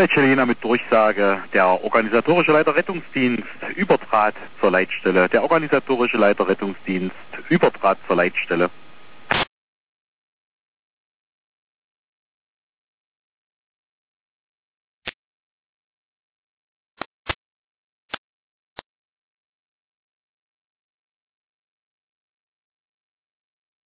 Leitstelle mit Durchsage. Der organisatorische Leiter Rettungsdienst übertrat zur Leitstelle. Der organisatorische Leiter Rettungsdienst übertrat zur Leitstelle.